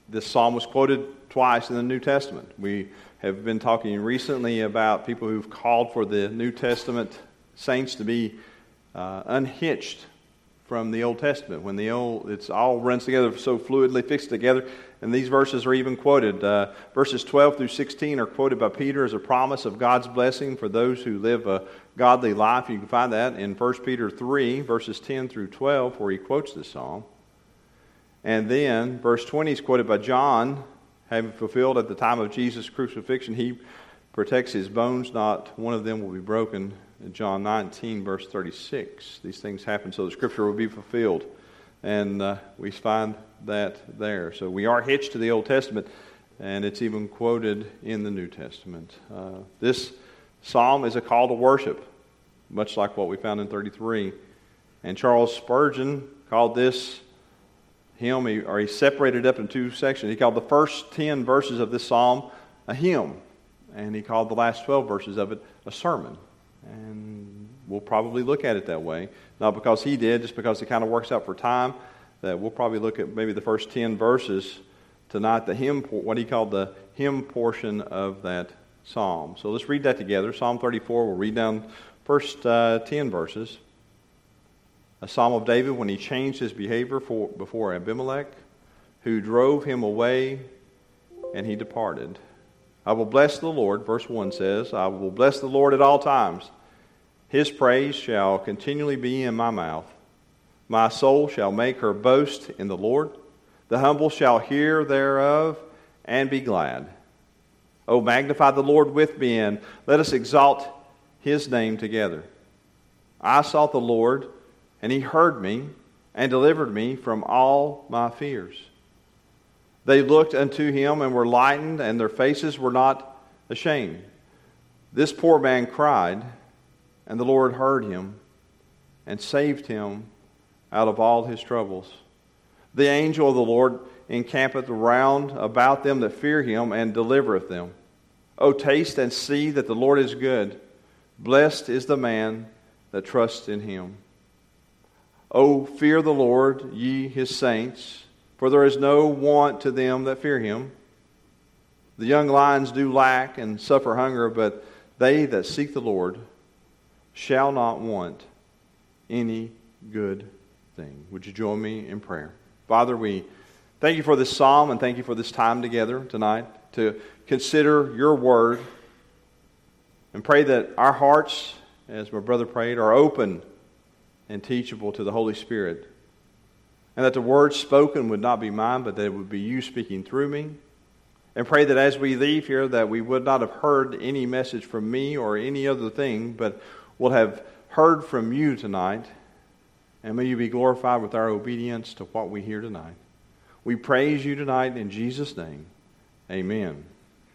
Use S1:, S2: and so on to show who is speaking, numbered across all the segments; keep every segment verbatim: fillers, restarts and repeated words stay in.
S1: this psalm was quoted twice in the New Testament. We have been talking recently about people who've called for the New Testament saints to be uh, unhitched from the Old Testament. When the old, it's all runs together so fluidly, fixed together. And these verses are even quoted. Uh, verses twelve through sixteen are quoted by Peter as a promise of God's blessing for those who live a godly life. You can find that in First Peter three, verses ten through twelve, where he quotes this psalm. And then verse twenty is quoted by John, having fulfilled at the time of Jesus' crucifixion, he protects his bones, not one of them will be broken. In John nineteen, verse thirty-six, these things happen so the Scripture will be fulfilled. And uh, we find that there. So we are hitched to the Old Testament, and it's even quoted in the New Testament. Uh, this psalm is a call to worship, much like what we found in thirty-three. And Charles Spurgeon called this hymn, or he separated it up in two sections. He called the first ten verses of this psalm a hymn, and he called the last twelve verses of it a sermon. And we'll probably look at it that way. Not because he did, just because it kind of works out for time. That we'll probably look at maybe the first ten verses tonight, the hymn, what he called the hymn portion of that psalm. So let's read that together. Psalm thirty-four, we'll read down first uh, ten verses. A psalm of David when he changed his behavior for, before Abimelech, who drove him away, and he departed. I will bless the Lord, verse one says, I will bless the Lord at all times. His praise shall continually be in my mouth. My soul shall make her boast in the Lord. The humble shall hear thereof and be glad. O magnify the Lord with me, and let us exalt his name together. I sought the Lord, and he heard me and delivered me from all my fears. They looked unto him and were lightened, and their faces were not ashamed. This poor man cried, and the Lord heard him and saved him out of all his troubles. The angel of the Lord encampeth round about them that fear him and delivereth them. O taste and see that the Lord is good. Blessed is the man that trusts in him. O fear the Lord, ye his saints, for there is no want to them that fear him. The young lions do lack and suffer hunger, but they that seek the Lord shall not want any good thing. Would you join me in prayer? Father, we thank you for this psalm and thank you for this time together tonight to consider your word, and pray that our hearts, as my brother prayed, are open and teachable to the Holy Spirit. And that the words spoken would not be mine, but that it would be you speaking through me. And pray that as we leave here, that we would not have heard any message from me or any other thing, but will have heard from you tonight. And may you be glorified with our obedience to what we hear tonight. We praise you tonight in Jesus' name. Amen.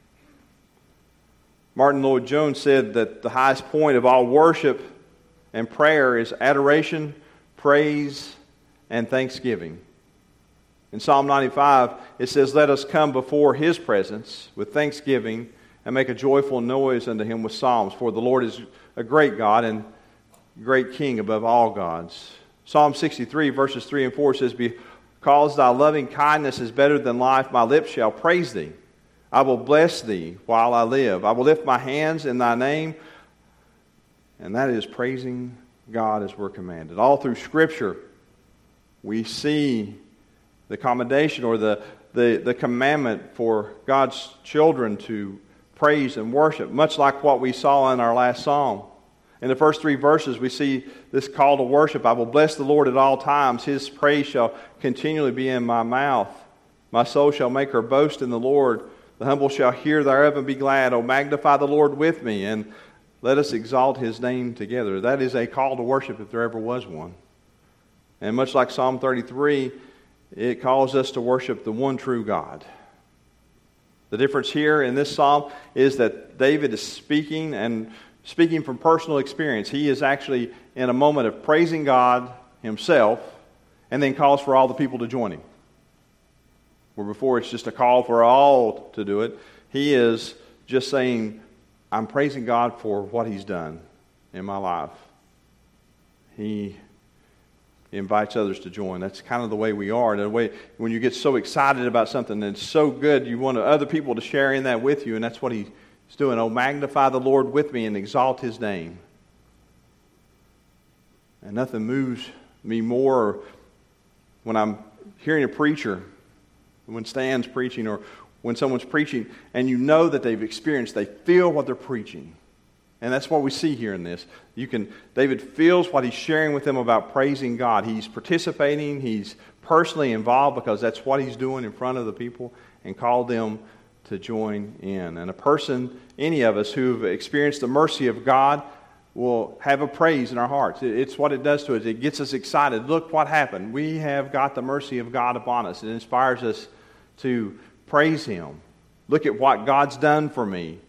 S1: Martin Lloyd-Jones said that the highest point of all worship and prayer is adoration, praise, and thanksgiving. In Psalm ninety-five, it says, let us come before his presence with thanksgiving and make a joyful noise unto him with psalms. For the Lord is a great God and great King above all gods. Psalm sixty-three, verses three and four says, because thy loving kindness is better than life, my lips shall praise thee. I will bless thee while I live. I will lift my hands in thy name. And that is praising God as we're commanded. All through Scripture, we see the commendation or the, the, the commandment for God's children to praise and worship, much like what we saw in our last psalm. In the first three verses, we see this call to worship. I will bless the Lord at all times. His praise shall continually be in my mouth. My soul shall make her boast in the Lord. The humble shall hear thereof and be glad. O magnify the Lord with me, and let us exalt his name together. That is a call to worship if there ever was one. And much like Psalm thirty-three, it calls us to worship the one true God. The difference here in this psalm is that David is speaking and speaking from personal experience. He is actually in a moment of praising God himself, and then calls for all the people to join him. Where before it's just a call for all to do it, he is just saying, I'm praising God for what he's done in my life. He invites others to join. That's kind of the way we are. The way when you get so excited about something and it's so good, you want other people to share in that with you, and that's what he's doing. Oh, magnify the Lord with me and exalt his name. And nothing moves me more when I'm hearing a preacher, when Stan's preaching, or when someone's preaching, and you know that they've experienced, they feel what they're preaching. And that's what we see here in this. You can, David feels what he's sharing with them about praising God. He's participating, he's personally involved because that's what he's doing in front of the people, and called them to join in. And a person, any of us who've experienced the mercy of God, will have a praise in our hearts. It's what it does to us. It gets us excited. Look what happened. We have got the mercy of God upon us. It inspires us to praise him. Look at what God's done for me.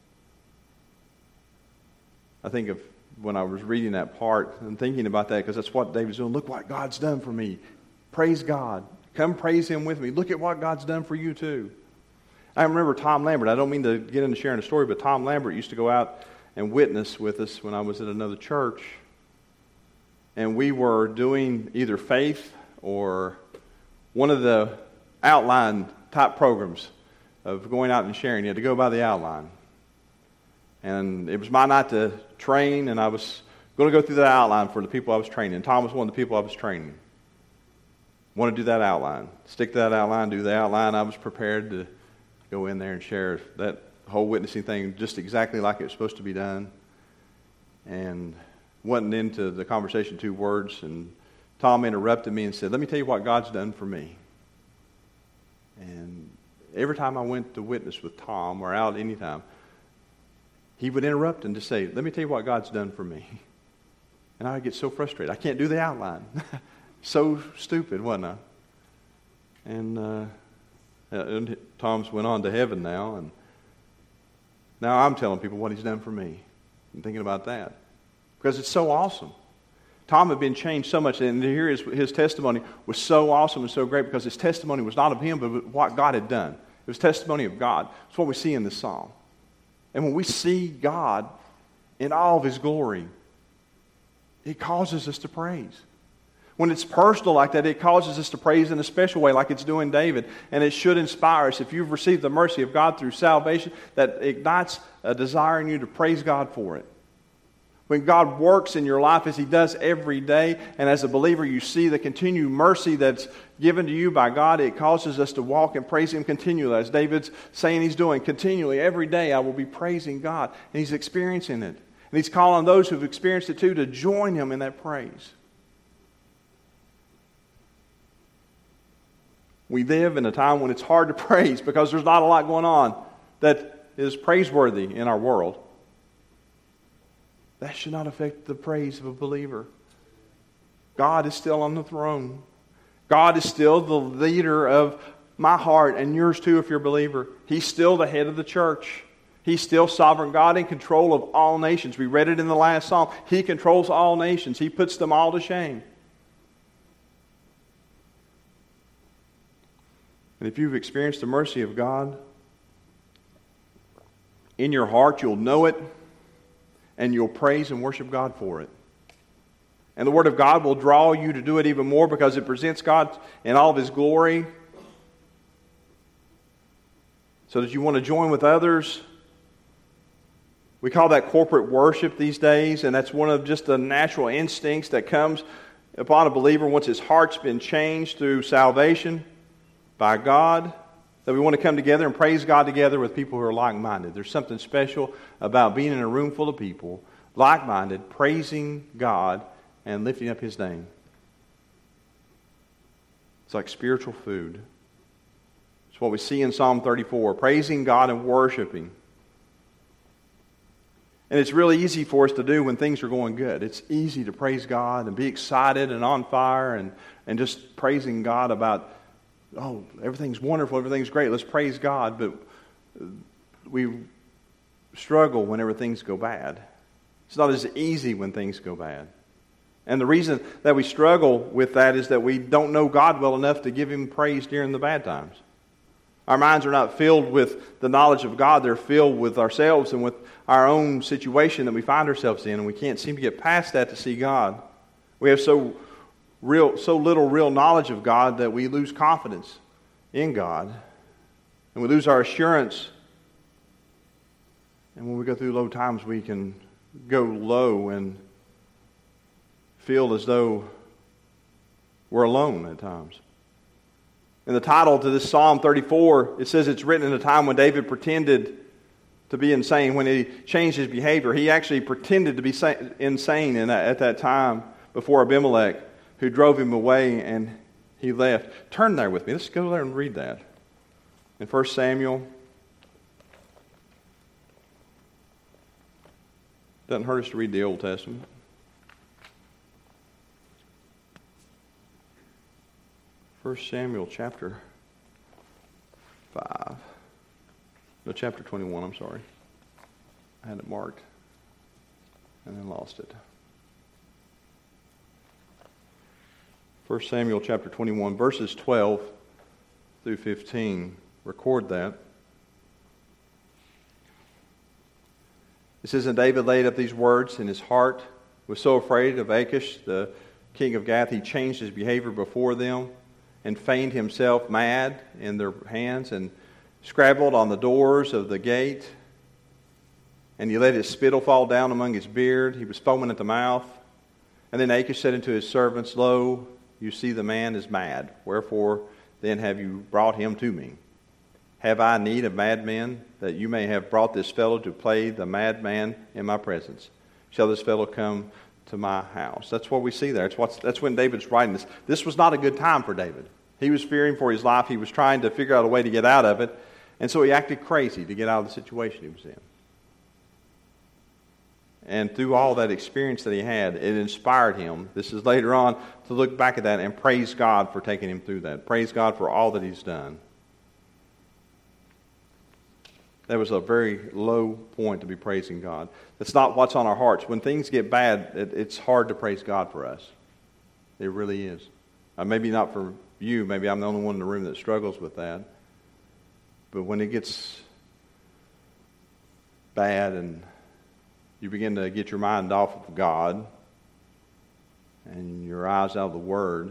S1: I think of when I was reading that part and thinking about that, because that's what David's doing. Look what God's done for me. Praise God. Come praise him with me. Look at what God's done for you too. I remember Tom Lambert. I don't mean to get into sharing a story, but Tom Lambert used to go out and witness with us when I was at another church. And we were doing either faith or one of the outline type programs of going out and sharing. You had to go by the outline. And it was my night to train, and I was going to go through that outline for the people I was training. And Tom was one of the people I was training. Want to do that outline. Stick to that outline, do the outline. I was prepared to go in there and share that whole witnessing thing just exactly like it was supposed to be done. And wasn't into the conversation two words, and Tom interrupted me and said, let me tell you what God's done for me. And every time I went to witness with Tom, or out any time, he would interrupt and just say, let me tell you what God's done for me. And I would get so frustrated. I can't do the outline. So stupid, wasn't I? And, uh, and Tom's went on to heaven now, and now I'm telling people what he's done for me. I'm thinking about that. Because it's so awesome. Tom had been changed so much, and to hear his, his testimony was so awesome and so great, because his testimony was not of him, but what God had done. It was testimony of God. It's what we see in this psalm. And when we see God in all of his glory, it causes us to praise. When it's personal like that, it causes us to praise in a special way, like it's doing David. And it should inspire us. If you've received the mercy of God through salvation, that ignites a desire in you to praise God for it. When God works in your life as he does every day, and as a believer you see the continued mercy that's given to you by God, it causes us to walk and praise him continually. As David's saying he's doing continually, every day I will be praising God. And he's experiencing it. And he's calling those who've experienced it too to join him in that praise. We live in a time when it's hard to praise because there's not a lot going on that is praiseworthy in our world. That should not affect the praise of a believer. God is still on the throne. God is still the leader of my heart and yours too if you're a believer. He's still the head of the church. He's still sovereign God in control of all nations. We read it in the last psalm. He controls all nations. He puts them all to shame. And if you've experienced the mercy of God in your heart, you'll know it. And you'll praise and worship God for it. And the Word of God will draw you to do it even more because it presents God in all of his glory. So that you want to join with others. We call that corporate worship these days. And that's one of just the natural instincts that comes upon a believer once his heart's been changed through salvation by God. That we want to come together and praise God together with people who are like-minded. There's something special about being in a room full of people, like-minded, praising God and lifting up his name. It's like spiritual food. It's what we see in Psalm thirty-four, praising God and worshiping. And it's really easy for us to do when things are going good. It's easy to praise God and be excited and on fire and, and just praising God about, oh, everything's wonderful, everything's great, let's praise God. But we struggle whenever things go bad. It's not as easy when things go bad. And the reason that we struggle with that is that we don't know God well enough to give him praise during the bad times. Our minds are not filled with the knowledge of God. They're filled with ourselves and with our own situation that we find ourselves in. And we can't seem to get past that to see God. We have so real, so little real knowledge of God that we lose confidence in God. And we lose our assurance. And when we go through low times, we can go low and feel as though we're alone at times. In the title to this Psalm thirty-four, it says it's written in a time when David pretended to be insane. When he changed his behavior, he actually pretended to be insane in that, at that time before Abimelech, who drove him away and he left. Turn there with me. Let's go there and read that. In First Samuel. Doesn't hurt us to read the Old Testament. First Samuel chapter five. No, chapter twenty-one, I'm sorry. I had it marked and then lost it. First Samuel chapter twenty-one, verses twelve through fifteen. Record that. It says, and David laid up these words in his heart, was so afraid of Achish, the king of Gath, he changed his behavior before them and feigned himself mad in their hands and scrabbled on the doors of the gate. And he let his spittle fall down among his beard. He was foaming at the mouth. And then Achish said unto his servants, lo, you see the man is mad. Wherefore then have you brought him to me? Have I need of madmen, that you may have brought this fellow to play the madman in my presence? Shall this fellow come to my house? That's what we see there. It's what's, that's when David's writing this. This was not a good time for David. He was fearing for his life. He was trying to figure out a way to get out of it. And so he acted crazy to get out of the situation he was in. And through all that experience that he had, it inspired him, this is later on, to look back at that and praise God for taking him through that. Praise God for all that he's done. That was a very low point to be praising God. That's not what's on our hearts. When things get bad, it, it's hard to praise God for us. It really is. Uh, maybe not for you. Maybe I'm the only one in the room that struggles with that. But when it gets bad and you begin to get your mind off of God and your eyes out of the Word,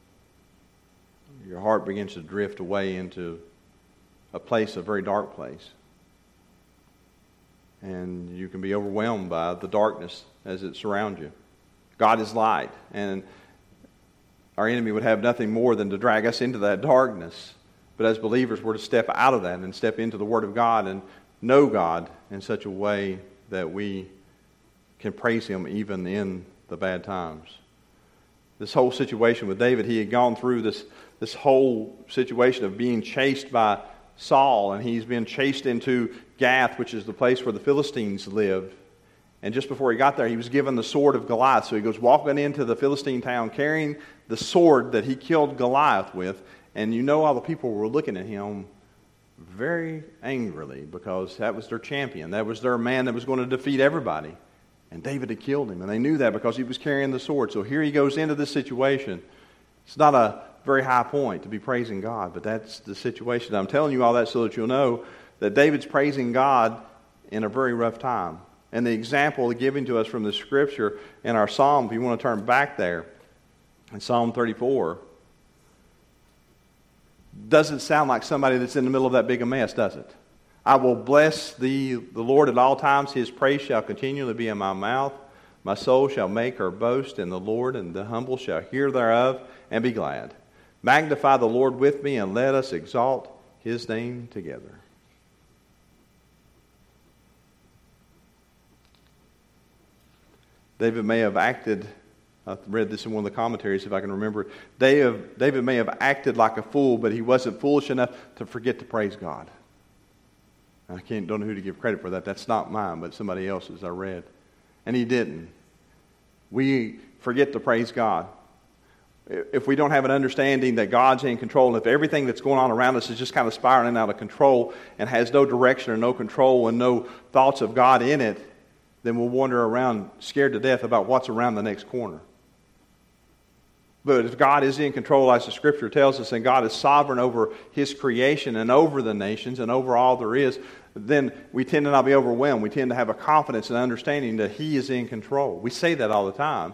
S1: your heart begins to drift away into a place, a very dark place. And you can be overwhelmed by the darkness as it surrounds you. God is light, and our enemy would have nothing more than to drag us into that darkness. But as believers, we're to step out of that and step into the Word of God and know God in such a way that we can praise Him even in the bad times. This whole situation with David, he had gone through this, this whole situation of being chased by Saul, and he's been chased into Gath, which is the place where the Philistines live. And just before he got there, he was given the sword of Goliath. So he goes walking into the Philistine town carrying the sword that he killed Goliath with. And you know all the people were looking at him very angrily because that was their champion. That was their man that was going to defeat everybody. And David had killed him. And they knew that because he was carrying the sword. So here he goes into this situation. It's not a very high point to be praising God, but that's the situation. I'm telling you all that so that you'll know that David's praising God in a very rough time. And the example given to us from the Scripture in our Psalm, if you want to turn back there, in Psalm thirty-four, doesn't sound like somebody that's in the middle of that big a mess, does it? I will bless thee, the Lord at all times. His praise shall continually be in my mouth. My soul shall make her boast in the Lord, and the humble shall hear thereof and be glad. Magnify the Lord with me, and let us exalt His name together. David may have acted, I read this in one of the commentaries if I can remember it. David, David may have acted like a fool, but he wasn't foolish enough to forget to praise God. I can't, don't know who to give credit for that. That's not mine, but somebody else's I read. And he didn't. We forget to praise God. If we don't have an understanding that God's in control, and if everything that's going on around us is just kind of spiraling out of control and has no direction or no control and no thoughts of God in it, then we'll wander around scared to death about what's around the next corner. But if God is in control, as the Scripture tells us, and God is sovereign over His creation and over the nations and over all there is, then we tend to not be overwhelmed. We tend to have a confidence and understanding that He is in control. We say that all the time.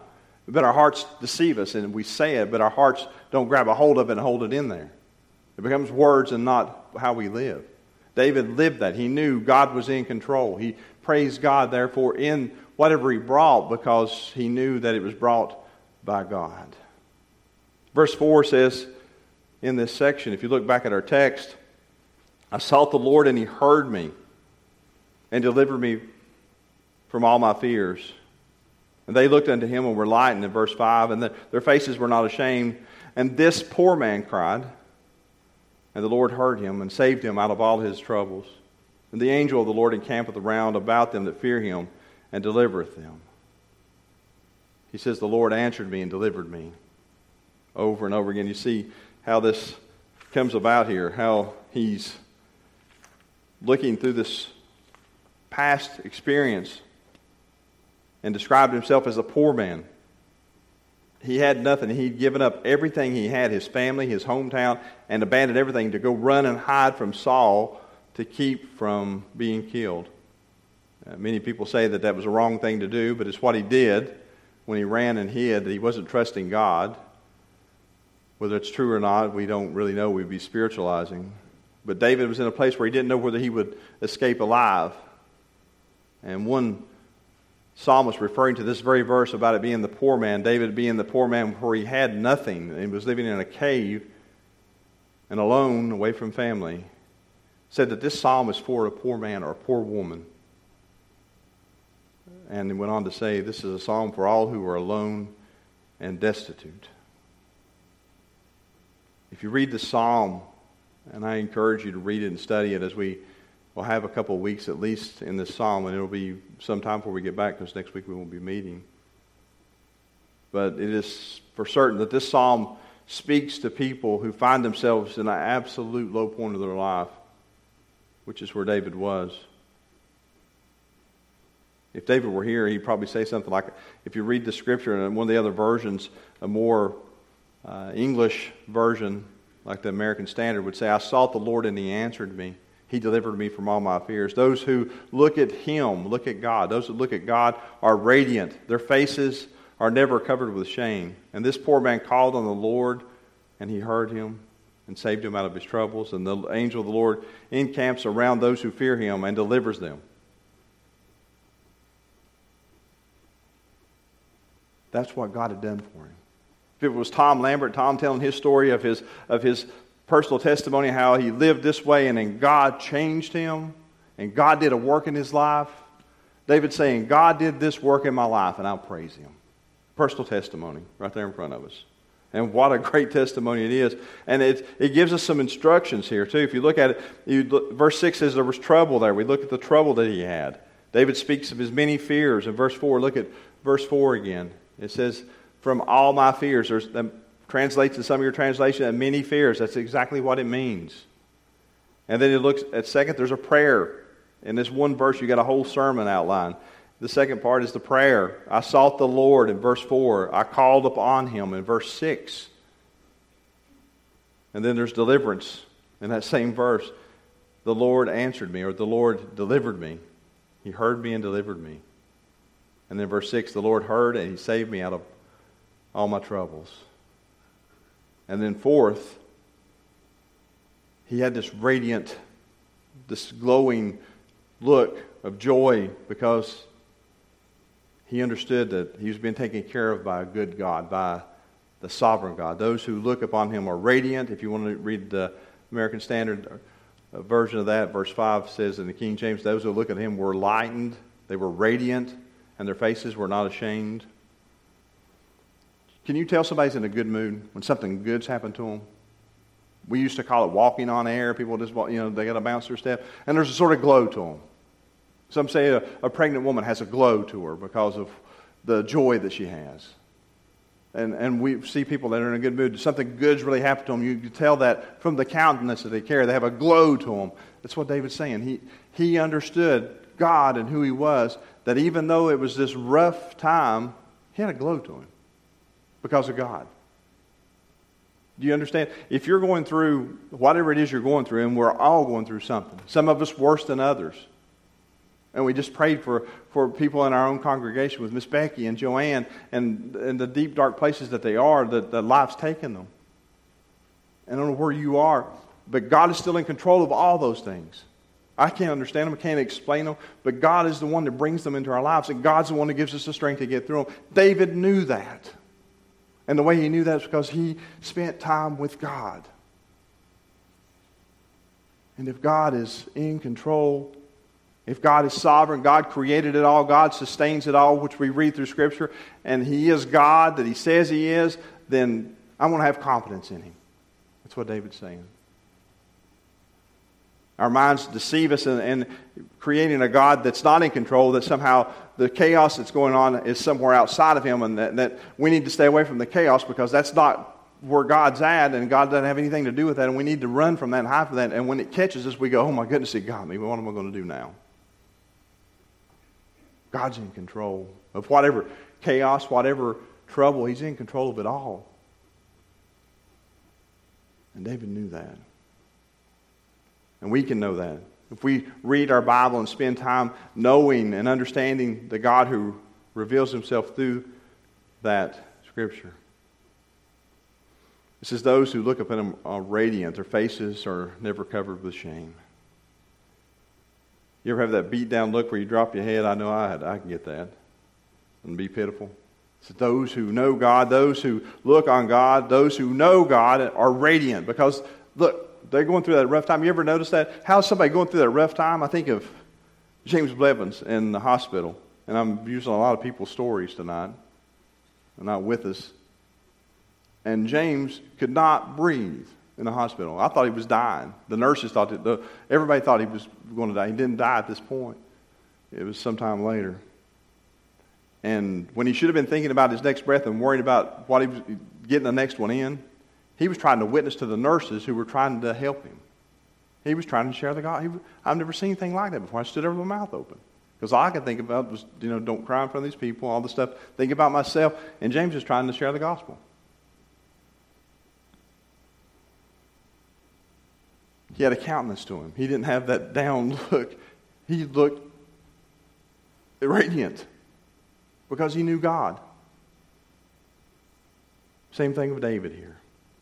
S1: But our hearts deceive us, and we say it, but our hearts don't grab a hold of it and hold it in there. It becomes words and not how we live. David lived that. He knew God was in control. He praised God, therefore, in whatever he brought, because he knew that it was brought by God. Verse four says in this section, if you look back at our text, I sought the Lord and he heard me and delivered me from all my fears. And they looked unto him and were lightened, in verse five, and the, their faces were not ashamed. And this poor man cried, and the Lord heard him and saved him out of all his troubles. And the angel of the Lord encampeth around about them that fear him and delivereth them. He says, the Lord answered me and delivered me. Over and over again. You see how this comes about here, how he's looking through this past experience and described himself as a poor man. He had nothing. He'd given up everything he had, his family, his hometown, and abandoned everything to go run and hide from Saul to keep from being killed. Uh, many people say that that was a wrong thing to do, but it's what he did when he ran and hid, that he wasn't trusting God. Whether it's true or not, we don't really know. We'd be spiritualizing. But David was in a place where he didn't know whether he would escape alive. And one psalmist referring to this very verse about it being the poor man, David being the poor man where he had nothing and was living in a cave and alone, away from family, said that this psalm is for a poor man or a poor woman. And he went on to say, this is a psalm for all who are alone and destitute. If you read the psalm, and I encourage you to read it and study it, as we will have a couple of weeks at least in this psalm, and it will be some time before we get back, because next week we won't be meeting. But it is for certain that this psalm speaks to people who find themselves in an absolute low point of their life, which is where David was. If David were here, he'd probably say something like, if you read the scripture in one of the other versions, a more uh, English version, like the American Standard, would say, I sought the Lord and he answered me. He delivered me from all my fears. Those who look at him, look at God. Those who look at God are radiant. Their faces are never covered with shame. And this poor man called on the Lord, and he heard him and saved him out of his troubles. And the angel of the Lord encamps around those who fear him and delivers them. That's what God had done for him. If it was Tom Lambert, Tom telling his story of his of his personal testimony, how he lived this way and then God changed him and God did a work in his life. David saying, God did this work in my life and I'll praise him. Personal testimony right there in front of us. And what a great testimony it is. And it it gives us some instructions here too. If you look at it, you look, verse six says there was trouble there. We look at the trouble that he had. David speaks of his many fears. In verse four, look at verse four again. It says, from all my fears. There's, that translates in some of your translation, and many fears. That's exactly what it means. And then it looks at second, there's a prayer. In this one verse, you got a whole sermon outline. The second part is the prayer. I sought the Lord in verse four. I called upon him in verse six. And then there's deliverance in that same verse. The Lord answered me, or the Lord delivered me. He heard me and delivered me. And then verse six, the Lord heard and he saved me out of all my troubles. And then fourth, he had this radiant, this glowing look of joy because he understood that he was being taken care of by a good God, by the sovereign God. Those who look upon him are radiant. If you want to read the American Standard version of that, verse five says in the King James, those who look at him were lightened, they were radiant, and their faces were not ashamed. Can you tell somebody's in a good mood when something good's happened to them? We used to call it walking on air. People just, you know, they got to bounce their step. And there's a sort of glow to them. Some say a, a pregnant woman has a glow to her because of the joy that she has. And and we see people that are in a good mood. Something good's really happened to them. You can tell that from the countenance that they carry. They have a glow to them. That's what David's saying. He he understood God and who he was, that even though it was this rough time, he had a glow to him because of God. Do you understand? If you're going through whatever it is you're going through, and we're all going through something, some of us worse than others, And we just prayed for, for people in our own congregation with Miss Becky and Joanne and, and the deep, dark places that they are, that, that life's taken them. I don't know where you are, but God is still in control of all those things. I can't understand them, I can't explain them, but God is the one that brings them into our lives, and God's the one that gives us the strength to get through them. David knew that. And the way he knew that is because he spent time with God. And if God is in control, if God is sovereign, God created it all, God sustains it all, which we read through Scripture, and He is God that He says He is, then I want to have confidence in Him. That's what David's saying. Our minds deceive us in, in creating a God that's not in control, that somehow the chaos that's going on is somewhere outside of Him, and that, that we need to stay away from the chaos because that's not where God's at, and God doesn't have anything to do with that, and we need to run from that and hide from that. And when it catches us, we go, oh my goodness, it got me. What am I going to do now? God's in control of whatever chaos, whatever trouble. He's in control of it all. And David knew that. And we can know that. If we read our Bible and spend time knowing and understanding the God who reveals Himself through that Scripture. It says those who look upon Him are radiant. Their faces are never covered with shame. You ever have that beat down look where you drop your head? I know I had. I can get that. And be pitiful. It says those who know God, those who look on God, those who know God are radiant. Because, look, they're going through that rough time. You ever notice that? How's somebody going through that rough time? I think of James Blevins in the hospital. And I'm using a lot of people's stories tonight. They're not with us. And James could not breathe in the hospital. I thought he was dying. The nurses thought that, the, everybody thought he was going to die. He didn't die at this point. It was sometime later. And when he should have been thinking about his next breath and worried about what he was getting the next one in, he was trying to witness to the nurses who were trying to help him. He was trying to share the gospel. I've never seen anything like that before. I stood there with my mouth open. Because all I could think about was, you know, don't cry in front of these people, all this stuff. Think about myself. And James was trying to share the gospel. He had a countenance to him. He didn't have that down look. He looked radiant because he knew God. Same thing with David here.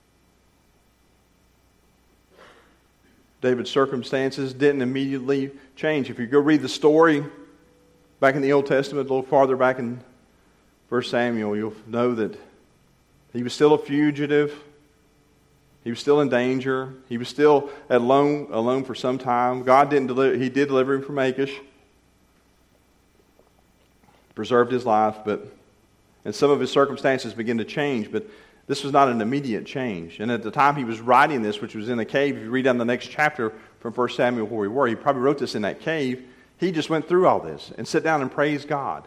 S1: David's circumstances didn't immediately change. If you go read the story back in the Old Testament, a little farther back in First Samuel, you'll know that he was still a fugitive. He was still in danger. He was still alone, alone for some time. God didn't deliver. He did deliver him from Achish, preserved his life, but and some of his circumstances began to change. But this was not an immediate change. And at the time he was writing this, which was in a cave, if you read down the next chapter from First Samuel where we were, he probably wrote this in that cave. He just went through all this and sat down and praised God.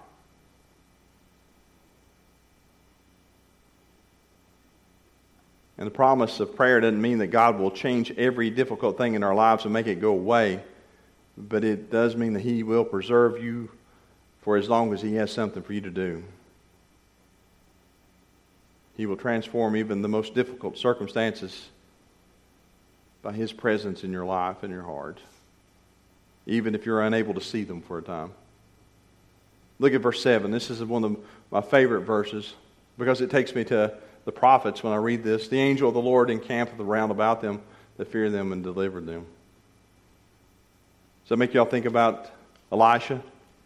S1: And the promise of prayer doesn't mean that God will change every difficult thing in our lives and make it go away. But it does mean that He will preserve you for as long as He has something for you to do. He will transform even the most difficult circumstances by His presence in your life and your heart, even if you're unable to see them for a time. Look at verse seven. This is one of my favorite verses because it takes me to the prophets when I read this. The angel of the Lord encampeth round about them that fear them and delivered them. Does that make y'all think about Elisha?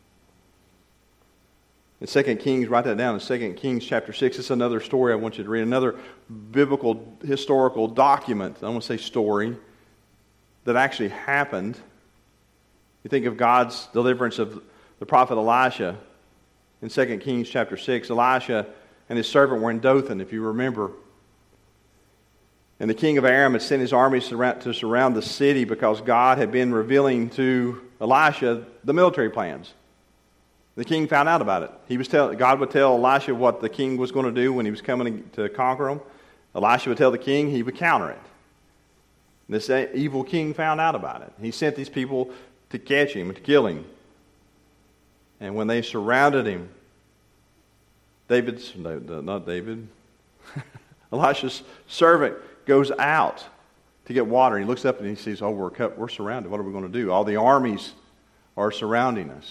S1: In Second Kings, write that down in Second Kings chapter six. It's another story I want you to read. Another biblical, historical document. I don't want to say story. That actually happened. You think of God's deliverance of the prophet Elisha in Second Kings chapter six. Elisha and his servant were in Dothan, if you remember. And the king of Aram had sent his armies to surround the city because God had been revealing to Elisha the military plans. The king found out about it. He was tell, God would tell Elisha what the king was going to do when he was coming to conquer him. Elisha would tell the king, he would counter it. This evil king found out about it. He sent these people to catch him, to kill him. And when they surrounded him, David's, not David, Elisha's servant goes out to get water. He looks up and he sees, oh, we're, cut, we're surrounded. What are we going to do? All the armies are surrounding us.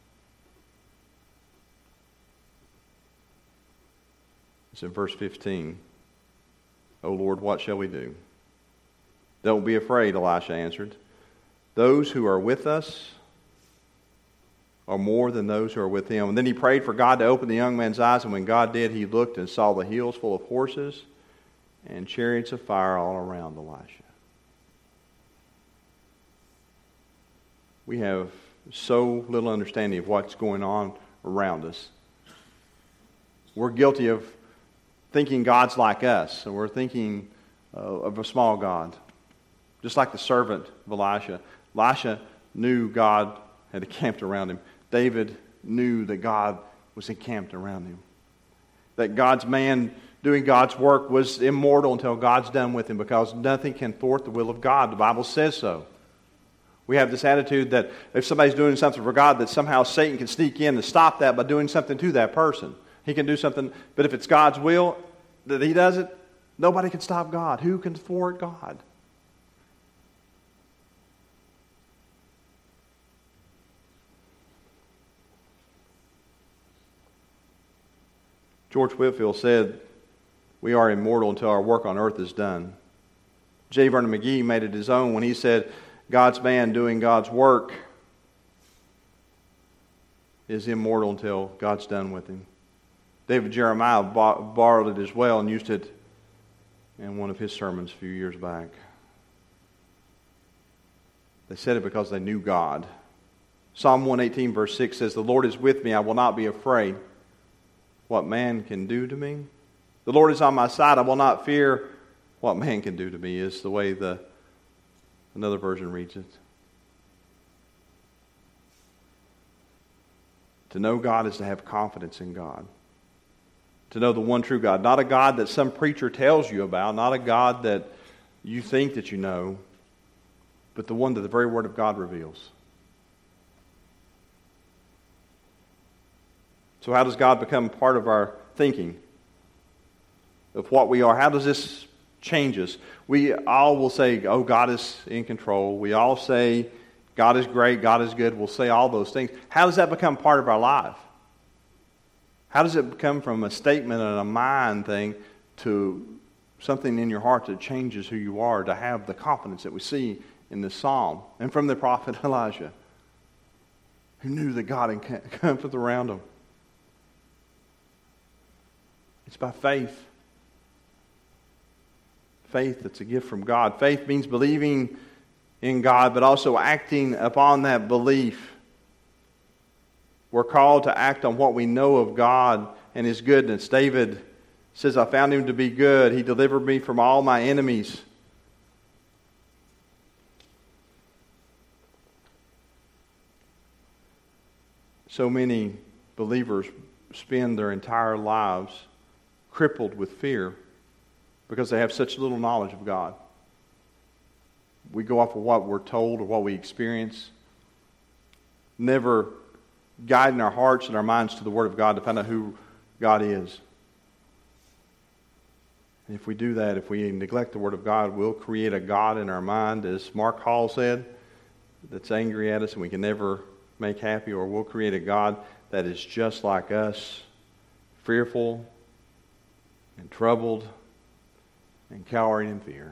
S1: It's in verse fifteen. O Lord, what shall we do? Don't be afraid, Elisha answered. Those who are with us are more than those who are with him. And then he prayed for God to open the young man's eyes, and when God did, he looked and saw the hills full of horses and chariots of fire all around Elisha. We have so little understanding of what's going on around us. We're guilty of thinking God's like us, and we're thinking uh, of a small God. Just like the servant of Elisha. Elisha knew God had encamped around him. David knew that God was encamped around him. That God's man doing God's work was immortal until God's done with him, because nothing can thwart the will of God. The Bible says so. We have this attitude that if somebody's doing something for God, that somehow Satan can sneak in and stop that by doing something to that person. He can do something, but if it's God's will that he does it, nobody can stop God. Who can thwart God? George Whitefield said, we are immortal until our work on earth is done. J. Vernon McGee made it his own when he said, God's man doing God's work is immortal until God's done with him. David Jeremiah borrowed it as well and used it in one of his sermons a few years back. They said it because they knew God. Psalm one eighteen verse six says, the Lord is with me, I will not be afraid. What man can do to me? The Lord is on my side, I will not fear what man can do to me, is the way the another version reads it. To know God is to have confidence in God. To know the one true God. Not a God that some preacher tells you about, not a God that you think that you know, but the one that the very Word of God reveals. So how does God become part of our thinking of what we are? How does this change us? We all will say, oh, God is in control. We all say, God is great, God is good. We'll say all those things. How does that become part of our life? How does it become from a statement and a mind thing to something in your heart that changes who you are, to have the confidence that we see in this psalm and from the prophet Elijah, who knew that God encamped around him? It's by faith. Faith that's a gift from God. Faith means believing in God, but also acting upon that belief. We're called to act on what we know of God and His goodness. David says, I found Him to be good. He delivered me from all my enemies. So many believers spend their entire lives crippled with fear because they have such little knowledge of God. We go off of what we're told or what we experience, never guiding our hearts and our minds to the Word of God to find out who God is. And if we do that, if we neglect the Word of God, we'll create a God in our mind, as Mark Hall said, that's angry at us and we can never make happy, or we'll create a God that is just like us, fearful and troubled and cowering in fear.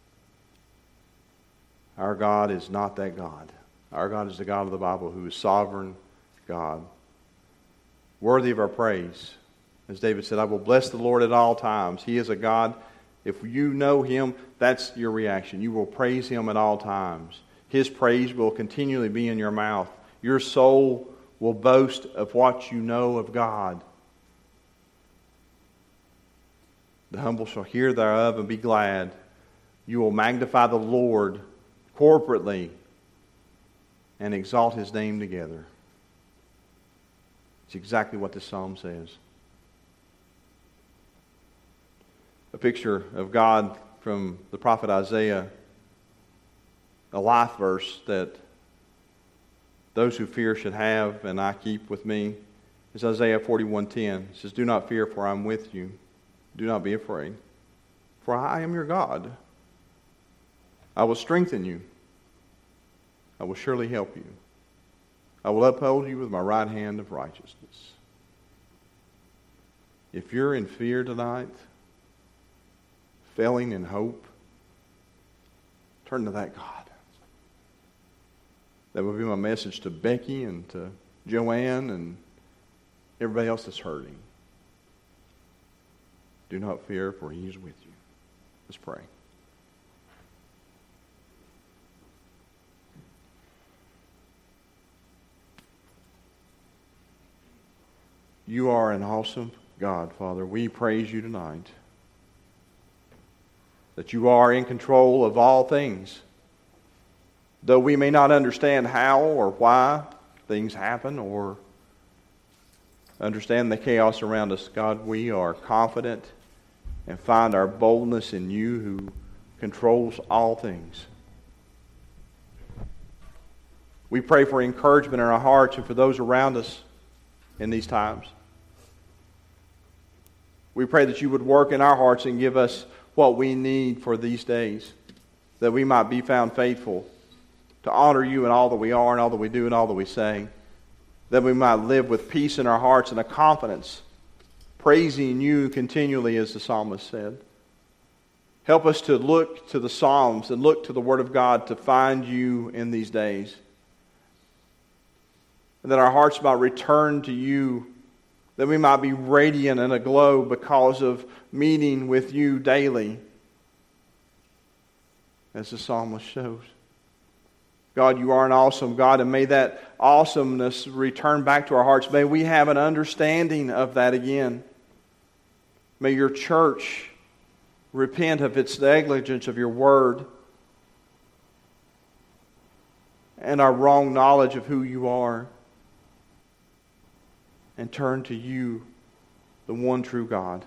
S1: Our God is not that God. Our God is the God of the Bible, who is sovereign God, worthy of our praise. As David said, I will bless the Lord at all times. He is a God. If you know Him, that's your reaction. You will praise Him at all times. His praise will continually be in your mouth. Your soul will boast of what you know of God. The humble shall hear thereof and be glad. You will magnify the Lord corporately and exalt His name together. It's exactly what this psalm says. A picture of God from the prophet Isaiah, a life verse that those who fear should have and I keep with me, is Isaiah forty-one ten. It says, do not fear, for I am with you. Do not be afraid, for I am your God. I will strengthen you. I will surely help you. I will uphold you with my right hand of righteousness. If you're in fear tonight, failing in hope, turn to that God. That would be my message to Becky and to Joanne and everybody else that's hurting. Do not fear, for He is with you. Let's pray. You are an awesome God, Father. We praise you tonight. That you are in control of all things. Though we may not understand how or why things happen or understand the chaos around us, God, we are confident and find our boldness in you who controls all things. We pray for encouragement in our hearts and for those around us in these times. We pray that you would work in our hearts and give us what we need for these days, that we might be found faithful to honor you in all that we are and all that we do and all that we say, that we might live with peace in our hearts and a confidence, praising you continually, as the psalmist said. Help us to look to the Psalms and look to the Word of God to find you in these days, and that our hearts might return to you, that we might be radiant and aglow because of meeting with you daily, as the psalmist shows. God, you are an awesome God, and may that awesomeness return back to our hearts. May we have an understanding of that again. May your church repent of its negligence of your word and our wrong knowledge of who you are, and turn to you, the one true God.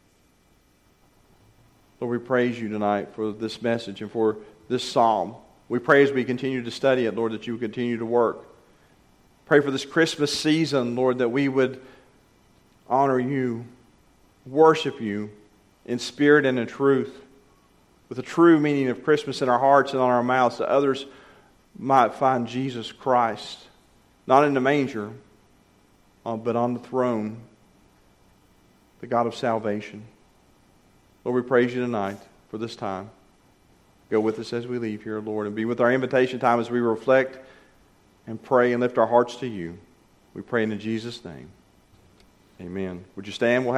S1: Lord, we praise you tonight for this message and for this psalm. We pray as we continue to study it, Lord, that you would continue to work. Pray for this Christmas season, Lord, that we would honor you, worship you in spirit and in truth, with the true meaning of Christmas in our hearts and on our mouths, that others might find Jesus Christ, not in the manger, uh, but on the throne, the God of salvation. Lord, we praise you tonight for this time. Go with us as we leave here, Lord, and be with our invitation time as we reflect and pray and lift our hearts to you. We pray in Jesus' name. Amen. Would you stand? We'll have